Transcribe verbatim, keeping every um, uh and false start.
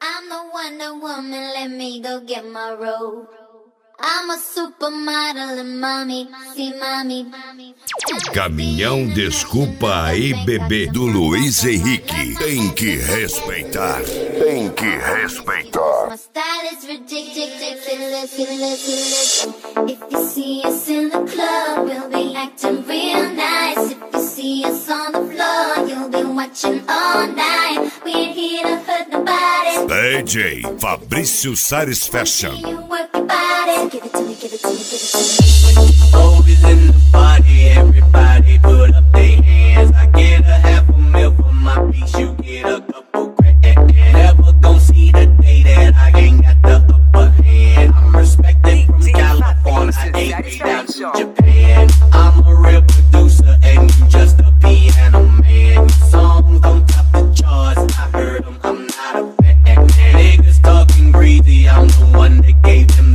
I'm the Wonder Woman, let me go get my robe. I'm a supermodel and mommy, see mommy. Caminhão Desculpa aí, bebê, do Luiz Henrique. Tem que respeitar. Tem que respeitar. My style is ridiculous. If you see us in the club, we'll be acting real nice. If you see us on the floor, you'll be watching all night. We ain't here to hurt nobody. D J Fabrício Sares Fashion. You work your body. Give it to me, give it to me, give it to me. Always in the party, everybody put up their hands. I get a half a mil for my piece, you get a couple grand. Never gon' see the day that I ain't got the upper hand. I'm respected from California, I ain't way down to Japan. I'm a real producer and you just a piano man. Your songs on top the charts, I heard them, I'm not a fan. Niggas talking greedy, I'm the one that gave them